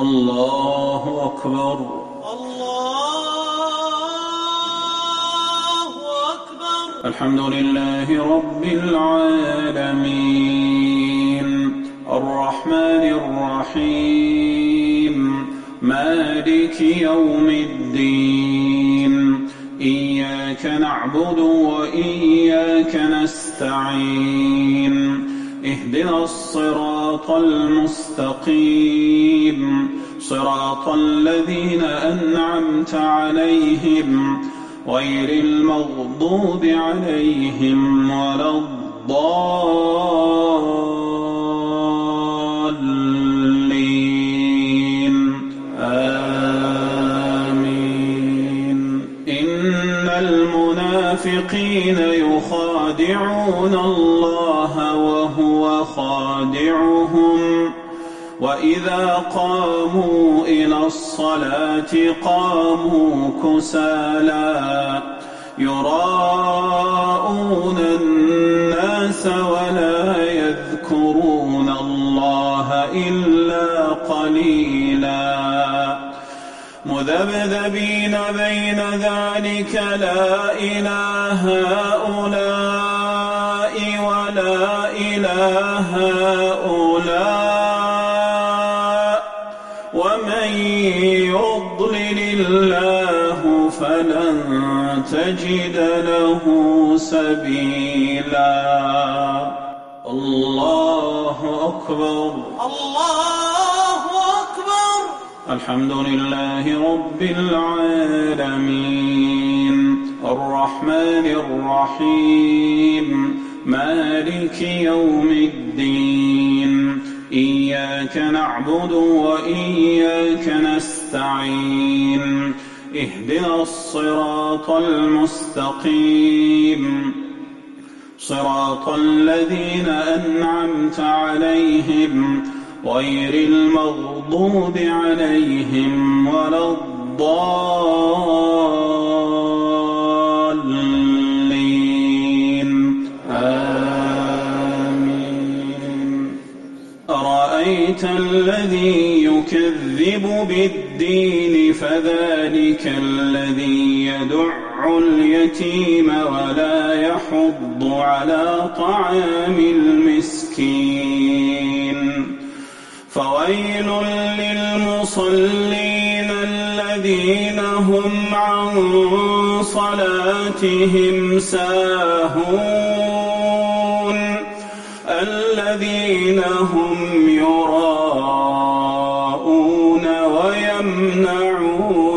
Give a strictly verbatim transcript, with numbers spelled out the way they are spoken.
الله أكبر. الله أكبر. الحمد لله رب العالمين الرحمن الرحيم مالك يوم الدين إياك نعبد وإياك نستعين اهدنا الصراط المستقيم صراط الذين أنعمت عليهم غير المغضوب عليهم ولا الضالين آمين. إن المنافقين يخادعون الله وهو خادعهم وإذا قاموا إلى الصلاة قاموا كسالى يراءون الناس ولا يذكرون الله إلا قليلا مذبذبين بين ذلك لا إله هؤلاء ولا إله هؤلاء ومن يضلل الله فلن تجد له سبيلا. الله أكبر. الله أكبر. الحمد لله رب العالمين الرحمن الرحيم مالك يوم الدين إياك نعبد وإياك نستعين اهدنا الصراط المستقيم صراط الذين أنعمت عليهم غير المغضوب عليهم ولا الضالين آمين. أرأيت الذي يكذب بالدين فذلك الذي يدع اليتيم ولا يحض على طعام المسكين فويل للمصلين الذين هم عن صلاتهم ساهون الذين هم يراءون ويمنعون